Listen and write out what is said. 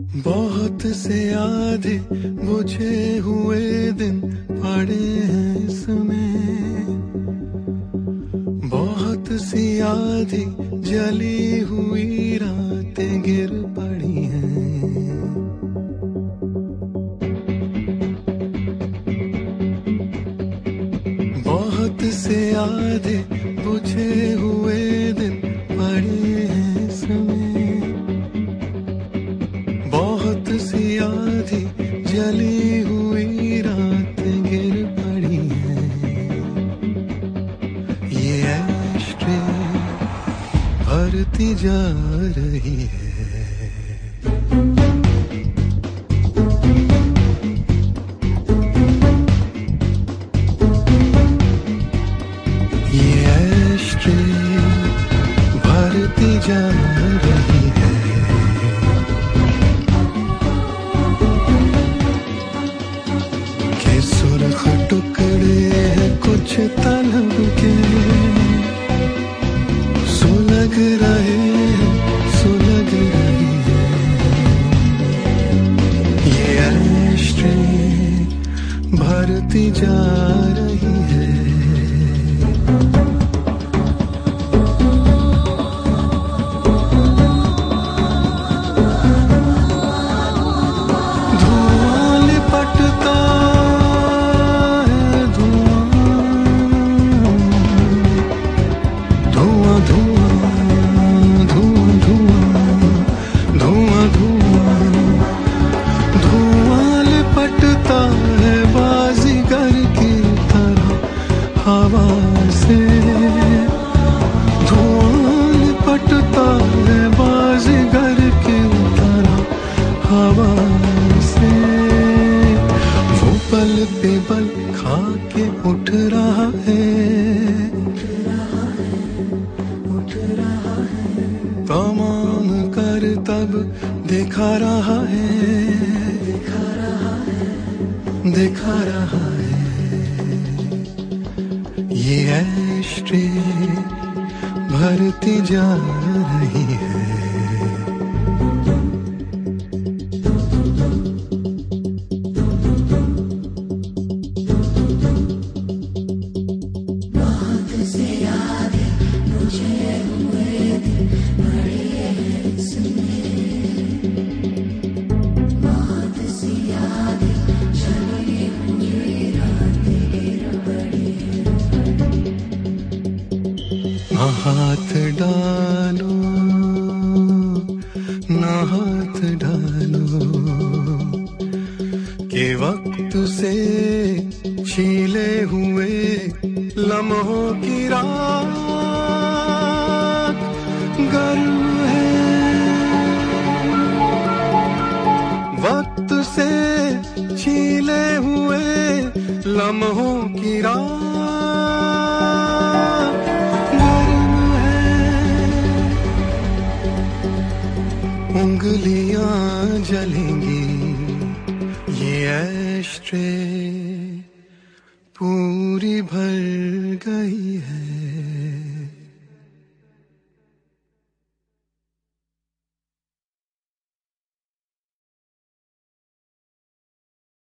बहुत से आधे बुझे हुए दिन पड़े हैं इसमें, बहुत सी आधी जली हुई रातें गिर पड़ी हैं। बहुत से आधे बुझे हुए दिन पड़े हैं इसमें, बहुत सी आधी जली हुई रातें गिर पड़ी हैं। ये एश्ट्रे भरती जा रही है। ये एश्ट्रे भरती जा रही है। के सुर्ख टुकड़े हैं कुछ तलब के, सुलग रहे हैं, सुलग रही है। ये एश्ट्रे भरती जा रही है। धुआं लिपटता है, धुआं धुआं धुआं धुआं धुआं धुआं धुआं लिपटता है बाजीगर की तरह हवा से। धुआं लिपटता है बाजीगर की तरह हवा से। वो पल पे बल खा के उठ रहा है, तमाम कर तब दिखा रहा है, दिखा रहा है। ये एश्ट्रे भरती जा रही है। ना हाथ डालो, ना हाथ डालो, के वक्त से छीले हुए लम्हों की रात गर्म है। वक्त से छीले हुए लम्हों की रात उंगलियां जलेंगी। ये एश्ट्रे पूरी भर